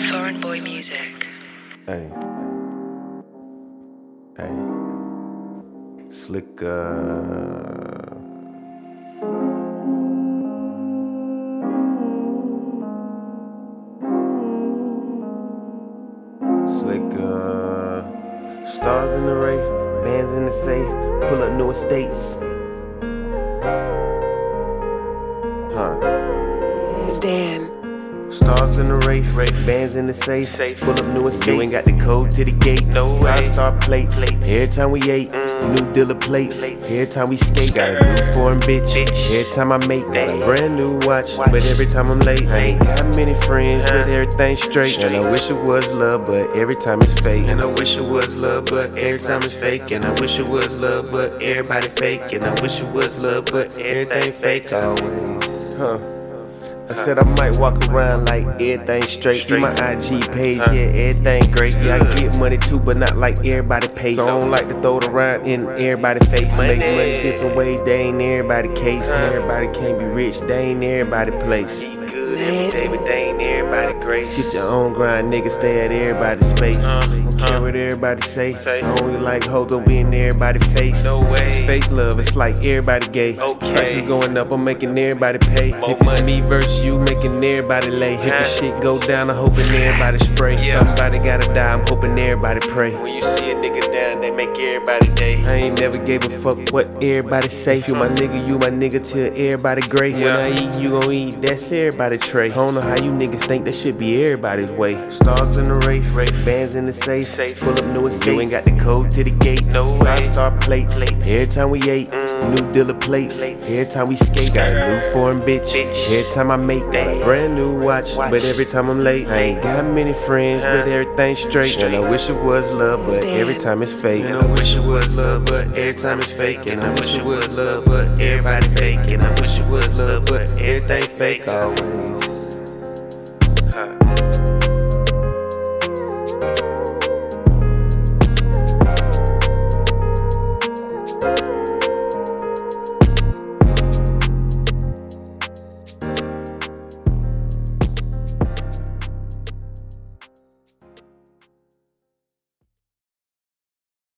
Foreign Boy Music. Hey, hey, slick, stars in the ray, bands in the safe, pull up new estates. Stan. Stars in the race, bands in the safe, pull up new estates. You ain't got the code to the gate, no way. 5-star plates, every time we ate, new dealer plates. Every time we skate, got a new foreign bitch. Every time I make, got a brand new watch, but every time I'm late, I ain't got many friends, but everything's straight. And I wish it was love, but every time it's fake. And I wish it was love, but every time it's fake. And I wish it was love, but everybody fake. And I wish it was love, but everything fake always. I said I might walk around like everything straight. See my IG page, yeah, everything great. Yeah, I get money too, but not like everybody pays. So I don't like to throw it around in everybody's face. Make money different ways, they ain't everybody case. Everybody can't be rich, they ain't everybody place. Every day, but they ain't everybody grace. Get your own grind, nigga, stay at everybody's space. Don't care what everybody say. I only like hoes, don't be in everybody's face. No way. It's fake love, it's like everybody gay. Prices going up, I'm making everybody pay. If it's me versus you, making everybody lay. If the shit go down, I'm hoping everybody spray. Somebody gotta die, I'm hoping everybody pray. When you see a nigga down, they make everybody day. I ain't never gave a fuck what everybody say. You my nigga till everybody great. When I eat, you gon' eat, that's everybody tray. I don't know how you niggas think that should be everybody's way. Stars in the race, bands in the safe, pull up new estates. You ain't got the code to the gate, no 5-star plates. Every time we ate, new dealer plates. Every time we skate, got a new foreign bitch. Every time I make, got a brand new watch, but every time I'm late, I ain't got many friends, but everything's straight. And I wish it was love, but every time it's fake. And I wish it was love, but every time it's fake. And I wish it was love, but everybody fake. And I wish it was love, but everything fake always.